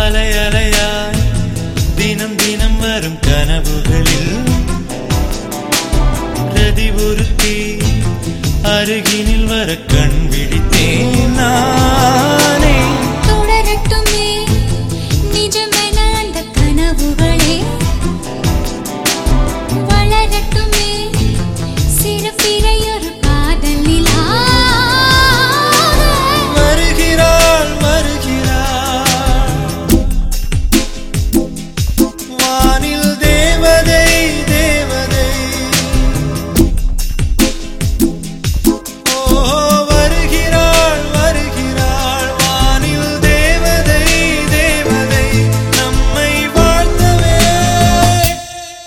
அலை அலையாய் தினம் தினம் வரும் கனவுகளில் ரதி ஒருத்தி அருகினில் வர கண் விழித்தேன் நான்.